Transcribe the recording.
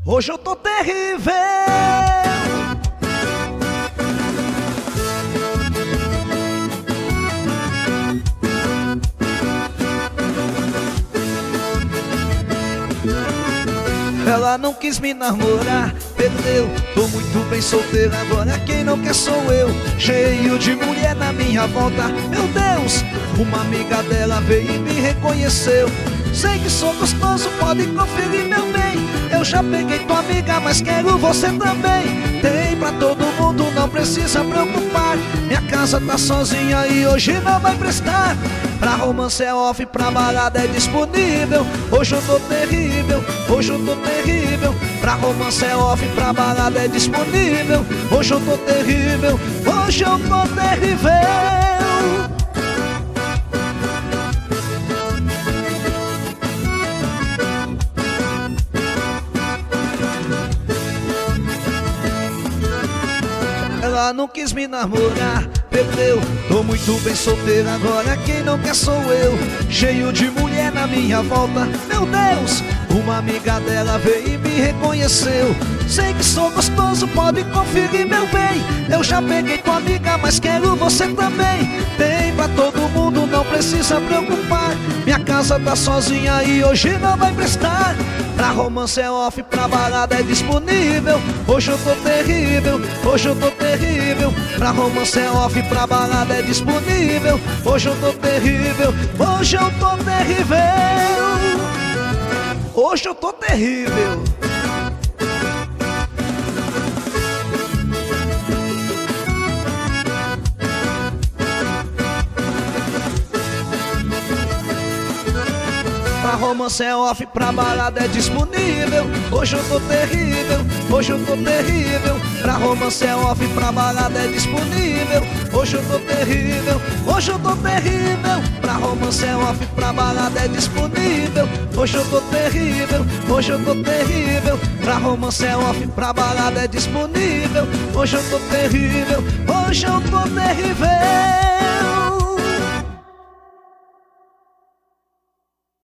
Hoje eu tô terrível. Ela não quis me namorar, perdeu. Tô muito bem solteiro agora, quem não quer sou eu. Cheio de mulher na minha volta, meu Deus. Uma amiga dela veio e me reconheceu. Sei que sou gostoso, pode conferir meu bem. Eu já peguei tua amiga, mas quero você também. Tem pra todo mundo, não precisa preocupar. Minha casa tá sozinha e hoje não vai prestar. Pra romance é off, pra balada é disponível. Hoje eu tô terrível, hoje eu tô terrível. Pra romance é off, pra balada é disponível. Hoje eu tô terrível, hoje eu tô terrível. Ela não quis me namorar, perdeu. Tô muito bem solteiro agora, quem não quer sou eu. Cheio de mulher na minha volta, meu Deus. Uma amiga dela veio e me reconheceu. Sei que sou gostoso, pode conferir meu bem. Eu já peguei tua amiga, mas quero você também. Tem pra todo mundo, não precisa preocupar. Minha casa tá sozinha e hoje não vai prestar. Pra romance é off, pra balada é disponível. Hoje eu tô terrível, hoje eu tô terrível. Pra romance é off, pra balada é disponível. Hoje eu tô terrível, hoje eu tô terrível. Hoje eu tô terrível. Pra romance é off, pra balada é disponível. Hoje eu tô terrível, hoje eu tô terrível. Pra romance é off, pra balada é disponível. Hoje eu tô terrível, hoje eu tô terrível. Pra romance é off, pra balada é disponível. Hoje eu tô terrível, hoje eu tô terrível. Pra romance é off, pra balada é disponível. Hoje eu tô terrível, hoje eu tô terrível.